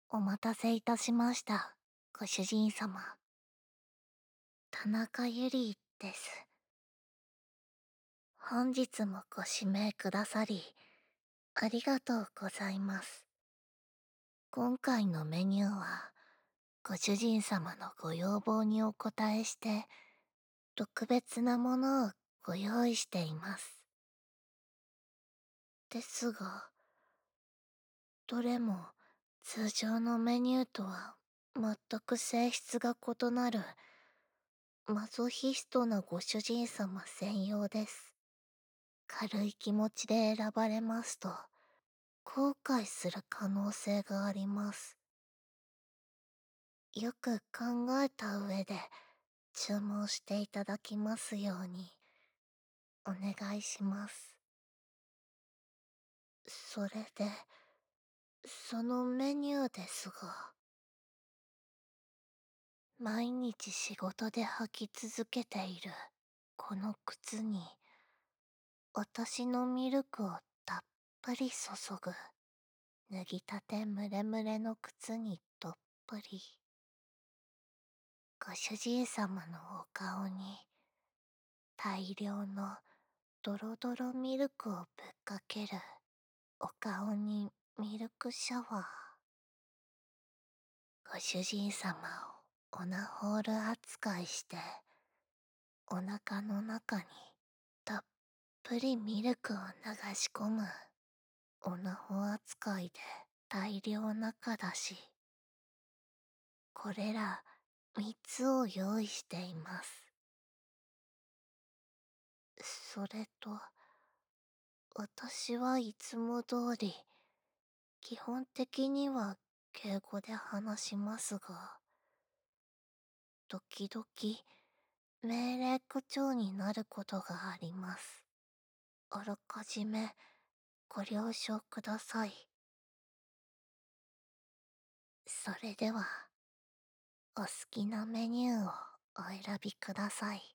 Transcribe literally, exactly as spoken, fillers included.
お待たせいたしました。ご主人様。田中ゆりです。本日もご指名くださり、ありがとうございます。今回のメニューは、ご主人様のご要望にお応えして、特別なものをご用意しています。ですが、どれも通常のメニューとは全く性質が異なるマゾヒストなご主人様専用です。軽い気持ちで選ばれますと、後悔する可能性があります。よく考えた上で注文していただきますように、お願いします。それで、そのメニューですが、毎日仕事で履き続けているこの靴に、私のミルクをたっぷり注ぐ。脱ぎたてムレムレの靴にどっぷり。ご主人様のお顔に大量のドロドロミルクをぶっかける。お顔にミルクシャワー。ご主人様をオナホール扱いして、お腹の中にたっぷりミルクを流し込む。オナホ扱いで大量中だし、これら三つを用意しています。それと、私はいつも通り、基本的には敬語で話しますが、時々命令口調になることがあります。あらかじめご了承ください。それでは、お好きなメニューをお選びください。